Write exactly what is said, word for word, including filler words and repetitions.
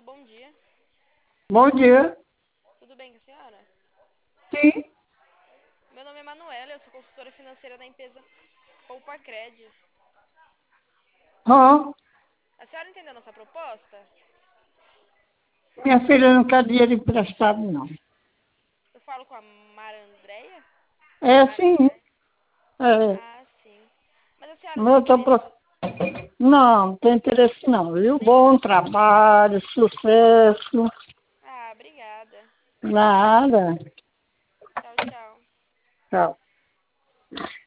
bom dia. Bom dia. Tudo bem com a senhora? Sim. Meu nome é Manuela, eu sou consultora financeira da empresa Poupa Cred. Ah, A senhora entendeu nossa proposta? minha filha não quer dinheiro emprestado, não. Eu falo com a Mara Andréia? É Mara sim. Andréia? É. Ah, sim. Mas a senhora tem Eu tô interesse pro... Não, não tem interesse não, viu? nenhum? Bom trabalho, sucesso. Ah, obrigada. Nada. Tchau, tchau. Tchau.